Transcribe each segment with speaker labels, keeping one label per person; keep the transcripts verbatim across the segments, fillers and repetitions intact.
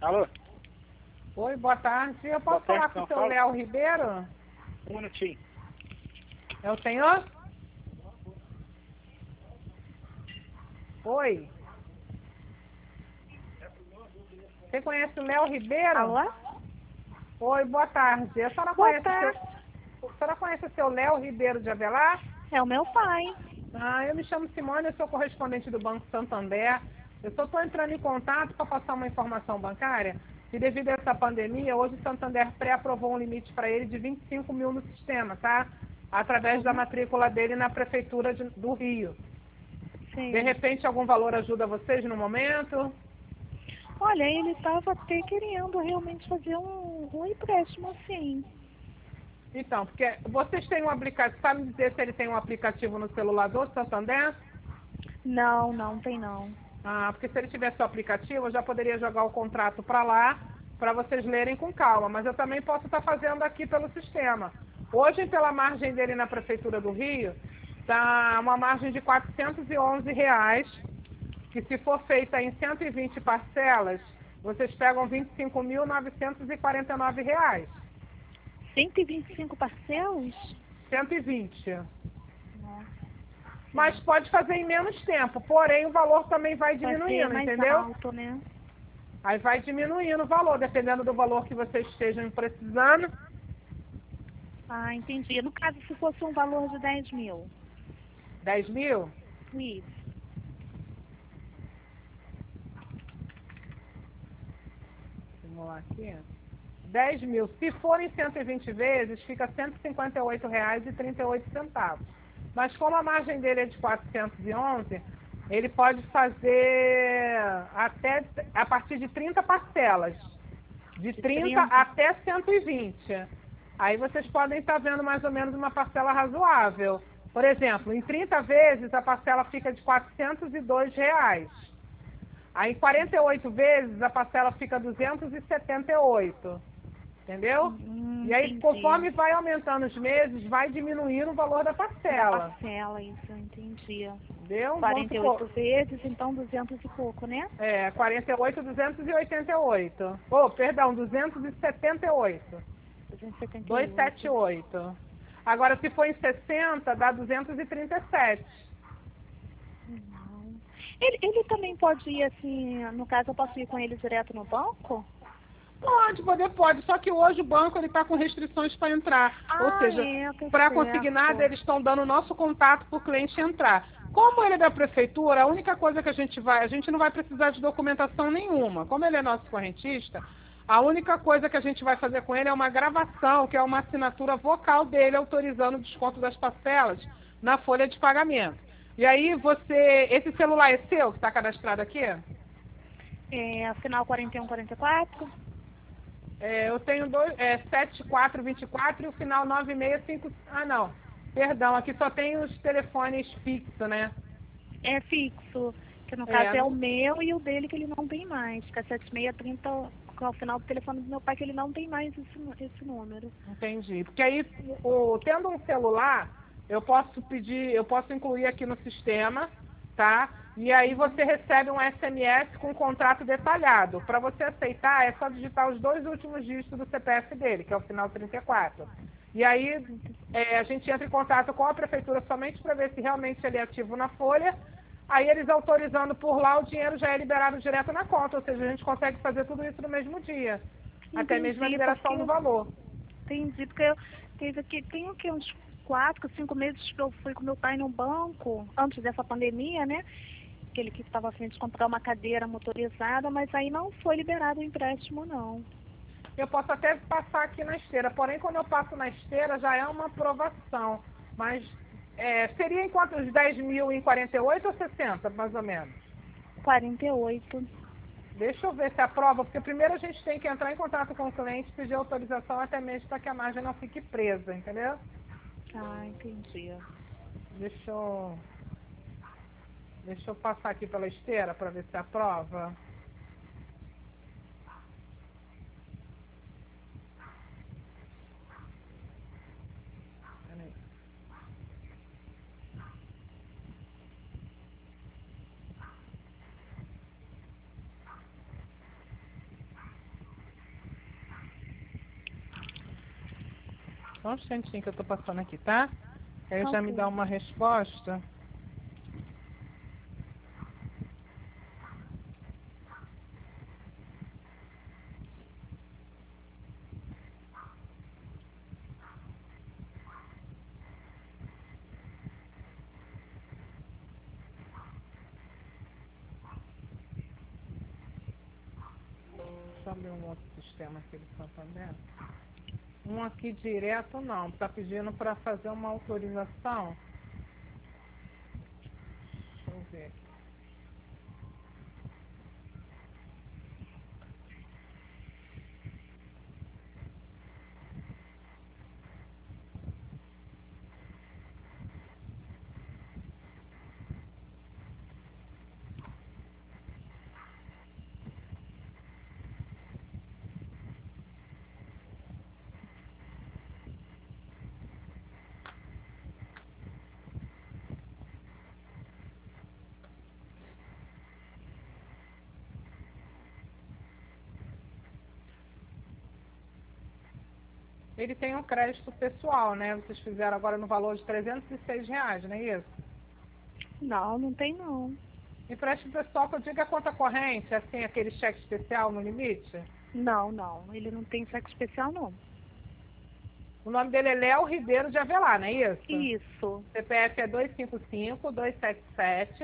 Speaker 1: Alô?
Speaker 2: Oi, boa tarde. Eu
Speaker 1: Boa
Speaker 2: posso
Speaker 1: tarde,
Speaker 2: falar com
Speaker 1: não
Speaker 2: o seu
Speaker 1: fala?
Speaker 2: Léo Ribeiro?
Speaker 1: Um minutinho.
Speaker 2: É o senhor? Oi. Você conhece o Léo Ribeiro?
Speaker 3: Alô?
Speaker 2: Oi, boa tarde. A senhora
Speaker 3: Boa
Speaker 2: conhece o seu,
Speaker 3: tarde.
Speaker 2: a senhora conhece o seu Léo Ribeiro de Avelar?
Speaker 3: É o meu pai.
Speaker 2: Ah, eu me chamo Simone, eu sou correspondente do Banco Santander. Eu só estou entrando em contato para passar uma informação bancária. E devido a essa pandemia, hoje o Santander pré-aprovou um limite para ele de vinte e cinco mil no sistema, tá? Através da matrícula dele na Prefeitura de- do Rio.
Speaker 3: Sim.
Speaker 2: De repente, algum valor ajuda vocês no momento?
Speaker 3: Olha, ele estava até querendo realmente fazer um, um empréstimo, assim.
Speaker 2: Então, porque vocês têm um aplicativo, sabe me dizer se ele tem um aplicativo no celular do Santander?
Speaker 3: Não, não tem não.
Speaker 2: Ah, porque se ele tivesse o aplicativo, eu já poderia jogar o contrato para lá, para vocês lerem com calma. Mas eu também posso estar fazendo aqui pelo sistema. Hoje, pela margem dele na Prefeitura do Rio, está uma margem de quatrocentos e onze reais, que se for feita em cento e vinte parcelas, vocês pegam vinte e cinco mil novecentos e quarenta e nove reais.
Speaker 3: cento e vinte e cinco parcelas?
Speaker 2: cento e vinte.
Speaker 3: Nossa.
Speaker 2: Mas pode fazer em menos tempo, porém o valor também vai
Speaker 3: Vai ser
Speaker 2: diminuindo,
Speaker 3: mais
Speaker 2: entendeu?
Speaker 3: alto, né?
Speaker 2: Aí vai diminuindo o valor, dependendo do valor que vocês estejam precisando.
Speaker 3: Ah, entendi. No caso, se fosse um valor de dez mil.
Speaker 2: dez mil?
Speaker 3: Isso.
Speaker 2: Vamos lá aqui. dez mil. Se forem cento e vinte vezes, fica cento e cinquenta e oito reais e trinta e oito centavos. Mas como a margem dele é de quatrocentos e onze, ele pode fazer até a partir de trinta parcelas. De trinta
Speaker 3: trinta.
Speaker 2: até cento e vinte. Aí vocês podem estar vendo mais ou menos uma parcela razoável. Por exemplo, em trinta vezes a parcela fica de quatrocentos e dois reais. Aí em quarenta e oito vezes a parcela fica duzentos e setenta e oito. Entendeu?
Speaker 3: Hum,
Speaker 2: E aí,
Speaker 3: entendi.
Speaker 2: conforme vai aumentando os meses, vai diminuindo o valor da
Speaker 3: Da
Speaker 2: parcela.
Speaker 3: parcela, isso, eu entendi.
Speaker 2: Entendeu? Vamos
Speaker 3: quarenta e oito
Speaker 2: supor,
Speaker 3: vezes, então duzentos e pouco, né?
Speaker 2: é, quarenta e oito, duzentos e oitenta e oito. Oh, perdão, duzentos e setenta e oito.
Speaker 3: duzentos e setenta e
Speaker 2: duzentos e setenta e
Speaker 3: oito.
Speaker 2: oito. Agora, se for em sessenta, dá duzentos e trinta e sete.
Speaker 3: Não. Ele, ele também pode ir assim, no caso eu posso ir com ele direto no banco?
Speaker 2: Pode, poder pode, só que hoje o banco ele está com restrições para entrar. Ou
Speaker 3: Ah,
Speaker 2: seja,
Speaker 3: é, tá
Speaker 2: para
Speaker 3: certo.
Speaker 2: consignado eles estão dando o nosso contato para o cliente entrar. Como ele é da prefeitura, a única coisa que a gente vai, a gente não vai precisar de documentação nenhuma. Como ele é nosso correntista, a única coisa que a gente vai fazer com ele é uma gravação, que é uma assinatura vocal dele autorizando o desconto das parcelas na folha de pagamento. E aí você, esse celular é seu que está cadastrado aqui?
Speaker 3: É, final quarenta e um, quarenta e quatro?
Speaker 2: É, eu tenho dois, é, sete quatro dois quatro e o final nove seis cinco. Ah, não. Perdão, aqui só tem os telefones fixos, né?
Speaker 3: É fixo, que no
Speaker 2: É,
Speaker 3: caso é o
Speaker 2: não-
Speaker 3: meu e o dele que ele não tem mais, que é sete seis trinta, que é o final do telefone do meu pai que ele não tem mais esse, nu- esse número.
Speaker 2: Entendi. Porque aí, o, tendo um celular, eu posso pedir, eu posso incluir aqui no sistema, tá? E aí você recebe um S M S com um contrato detalhado. Para você aceitar, é só digitar os dois últimos dígitos do C P F dele, que é o final trinta e quatro. E aí é, a gente entra em contato com a prefeitura somente para ver se realmente ele é ativo na folha. Aí eles autorizando por lá, o dinheiro já é liberado direto na conta. Ou seja, a gente consegue fazer tudo isso no mesmo dia. Até mesmo a
Speaker 3: Entendi,
Speaker 2: liberação
Speaker 3: porque
Speaker 2: do valor.
Speaker 3: entendi, porque eu teve aqui, tem o que, uns quatro, cinco meses que eu fui com meu pai no banco, antes dessa pandemia, né? Que ele que estava a fim de comprar uma cadeira motorizada, mas aí não foi liberado o empréstimo, não.
Speaker 2: Eu posso até passar aqui na esteira, porém quando eu passo na esteira já é uma aprovação. Mas é, seria em quantos dez mil em quarenta e oito ou sessenta, mais ou menos?
Speaker 3: quarenta e oito.
Speaker 2: Deixa eu ver se aprova, porque primeiro a gente tem que entrar em contato com o cliente, pedir autorização até mesmo para que a margem não fique presa, entendeu?
Speaker 3: Ah, entendi.
Speaker 2: Deixa eu, deixa eu passar aqui pela esteira para ver se aprova. Peraí. Só um instantinho que eu tô passando aqui, tá? Aí já
Speaker 3: Ok.
Speaker 2: me dá uma resposta. Deixa eu abrir um outro sistema aqui do Santander. Um aqui direto não, tá pedindo para fazer uma autorização. Deixa eu ver aqui. Ele tem um crédito pessoal, né? Vocês fizeram agora no valor de trezentos e seis reais, não é isso?
Speaker 3: Não, não tem não.
Speaker 2: Empréstimo pessoal que eu digo é conta corrente, assim, aquele cheque especial no limite.
Speaker 3: Não, não. Ele não tem cheque especial, não.
Speaker 2: O nome dele é Léo Ribeiro de Avelar, não é isso?
Speaker 3: Isso.
Speaker 2: C P F é dois cinco cinco, dois sete sete,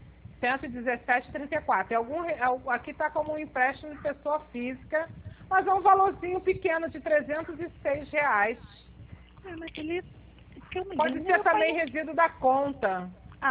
Speaker 2: um um sete, trinta e quatro. É algum, é, aqui está como um empréstimo de pessoa física, mas é um valorzinho pequeno de trezentos e seis reais.
Speaker 3: É, mas ele... que eu me
Speaker 2: Pode
Speaker 3: lembro,
Speaker 2: ser
Speaker 3: meu
Speaker 2: também
Speaker 3: pai...
Speaker 2: resíduo da conta.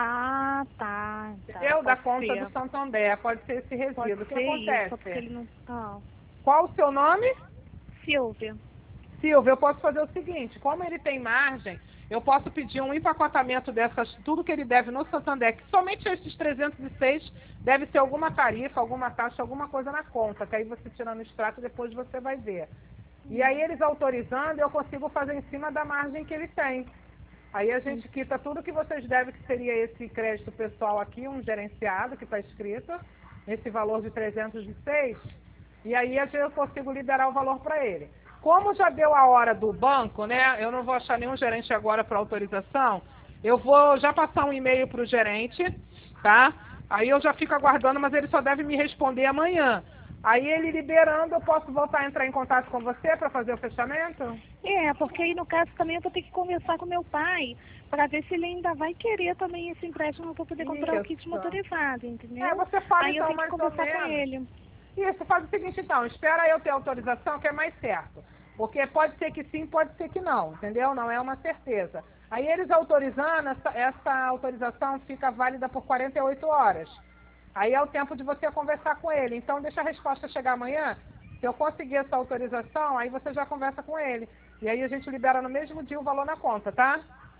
Speaker 3: Ah, tá. tá
Speaker 2: Eu, da
Speaker 3: pode
Speaker 2: conta
Speaker 3: ser.
Speaker 2: do Santander, pode ser esse resíduo.
Speaker 3: Pode
Speaker 2: O que
Speaker 3: ser
Speaker 2: acontece?
Speaker 3: isso, porque ele não... Ah.
Speaker 2: Qual o seu nome?
Speaker 3: Silvia.
Speaker 2: Silvio, eu posso fazer o seguinte, como ele tem margem, eu posso pedir um empacotamento dessas, tudo que ele deve no Santander, que somente esses trezentos e seis deve ser alguma tarifa, alguma taxa, alguma coisa na conta, que aí você tirando o extrato, depois você vai ver. E aí eles autorizando, eu consigo fazer em cima da margem que ele tem. Aí a gente quita tudo que vocês devem, que seria esse crédito pessoal aqui, um gerenciado, que está escrito, esse valor de trezentos e seis, e aí eu consigo liberar o valor para ele. Como já deu a hora do banco, né? Eu não vou achar nenhum gerente agora para autorização. Eu vou já passar um e-mail para o gerente, tá? Aí eu já fico aguardando, mas ele só deve me responder amanhã. Aí ele liberando, eu posso voltar a entrar em contato com você para fazer o fechamento?
Speaker 3: É, porque aí no caso também eu vou ter que conversar com meu pai para ver se ele ainda vai querer também esse empréstimo para poder comprar o kit
Speaker 2: Isso.
Speaker 3: motorizado, entendeu?
Speaker 2: É, você fala
Speaker 3: Aí eu
Speaker 2: então
Speaker 3: tenho que
Speaker 2: mais ou
Speaker 3: conversar com
Speaker 2: menos.
Speaker 3: ele.
Speaker 2: Isso, faz o seguinte então, espera eu ter autorização, que é mais certo. Porque pode ser que sim, pode ser que não, entendeu? Não é uma certeza. Aí eles autorizando, essa, essa autorização fica válida por quarenta e oito horas. Aí é o tempo de você conversar com ele. Então deixa a resposta chegar amanhã. Se eu conseguir essa autorização, aí você já conversa com ele. E aí a gente libera no mesmo dia o valor na conta, tá?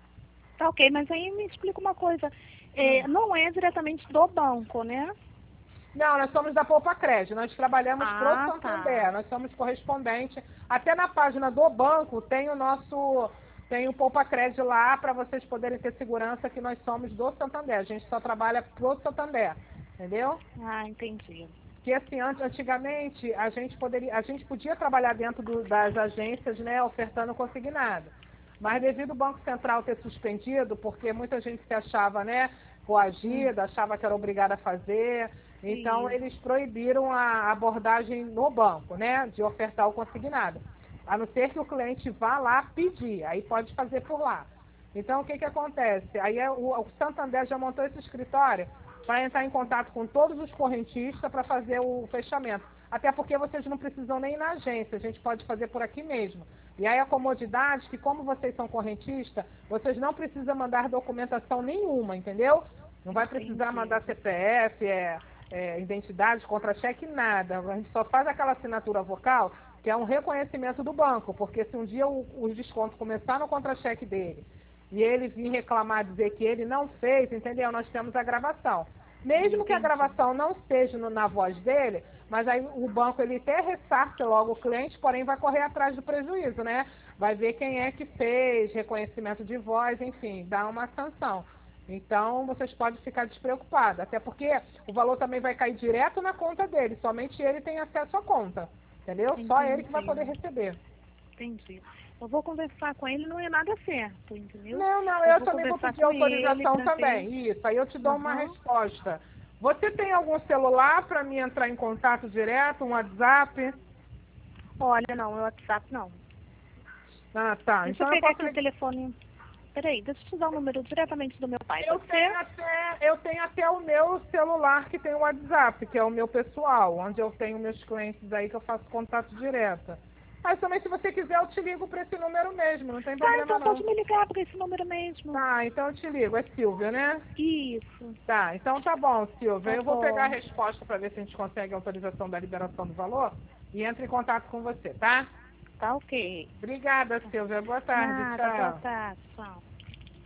Speaker 3: Tá ok, mas aí me explica uma coisa. É,
Speaker 2: Hum.
Speaker 3: não é diretamente do banco, né?
Speaker 2: Não, nós somos da Poupa Crédito, nós trabalhamos
Speaker 3: Ah,
Speaker 2: pro Santander,
Speaker 3: tá.
Speaker 2: nós somos correspondente. Até na página do banco tem o nosso, tem o Poupa Crédito lá para vocês poderem ter segurança que nós somos do Santander. A gente só trabalha pro Santander, entendeu?
Speaker 3: Ah, entendi.
Speaker 2: Que assim, antigamente a gente poderia, a gente podia trabalhar dentro do, das agências, né, ofertando consignado. Mas devido ao Banco Central ter suspendido, porque muita gente se achava, né, coagida, achava que era obrigada a fazer, então
Speaker 3: Isso.
Speaker 2: eles proibiram a abordagem no banco, né, de ofertar o consignado. A não ser que o cliente vá lá pedir, aí pode fazer por lá. Então o que que acontece? Aí é o, o Santander já montou esse escritório para entrar em contato com todos os correntistas para fazer o fechamento. Até porque vocês não precisam nem ir na agência, a gente pode fazer por aqui mesmo. E aí a comodidade que, como vocês são correntistas, vocês não precisam mandar documentação nenhuma, entendeu? Não vai precisar
Speaker 3: Entendi.
Speaker 2: mandar C P F, é, é, identidade, contra-cheque, nada. A gente só faz aquela assinatura vocal, que é um reconhecimento do banco, porque se um dia o, os descontos começar no contra-cheque dele, e ele vir reclamar, dizer que ele não fez, entendeu? Nós temos a gravação. Mesmo que a gravação não esteja no, na voz dele, mas aí o banco ele até ressarce logo o cliente, porém vai correr atrás do prejuízo, né? Vai ver quem é que fez, reconhecimento de voz, enfim, dá uma sanção. Então vocês podem ficar despreocupados, até porque o valor também vai cair direto na conta dele, somente ele tem acesso à conta, entendeu? Só ele que vai poder receber.
Speaker 3: Entendi. Eu vou conversar com ele, não é nada certo, entendeu?
Speaker 2: Não, não,
Speaker 3: Eu
Speaker 2: eu
Speaker 3: vou
Speaker 2: também vou
Speaker 3: conversar
Speaker 2: pedir
Speaker 3: com
Speaker 2: autorização
Speaker 3: ele pra
Speaker 2: também.
Speaker 3: ver.
Speaker 2: Isso, aí eu te dou uma
Speaker 3: Aham.
Speaker 2: resposta. Você tem algum celular para mim entrar em contato direto, um WhatsApp?
Speaker 3: Olha, não, o WhatsApp não.
Speaker 2: Ah, tá.
Speaker 3: Deixa
Speaker 2: Então
Speaker 3: eu
Speaker 2: eu
Speaker 3: pegar
Speaker 2: posso
Speaker 3: aqui o
Speaker 2: ligar.
Speaker 3: telefone. Peraí, deixa eu te dar o número diretamente do meu pai,
Speaker 2: Eu
Speaker 3: pode
Speaker 2: tenho
Speaker 3: ser?
Speaker 2: até, eu tenho até o meu celular que tem o WhatsApp, que é o meu pessoal, onde eu tenho meus clientes aí que eu faço contato direto. Mas também se você quiser eu te ligo para esse número mesmo, não tem
Speaker 3: Tá,
Speaker 2: problema
Speaker 3: então pode
Speaker 2: não.
Speaker 3: me ligar para esse número mesmo.
Speaker 2: Tá, então eu te ligo, é Silvia, né?
Speaker 3: Isso,
Speaker 2: Tá, então tá bom, Silvia.
Speaker 3: tá
Speaker 2: Eu vou pegar a
Speaker 3: bom.
Speaker 2: resposta para ver se a gente consegue a autorização da liberação do valor e entro em contato com você, tá?
Speaker 3: Tá ok.
Speaker 2: Obrigada, Silvia. Boa tarde.
Speaker 3: Nada, boa
Speaker 2: Tchau.
Speaker 3: tarde, tchau.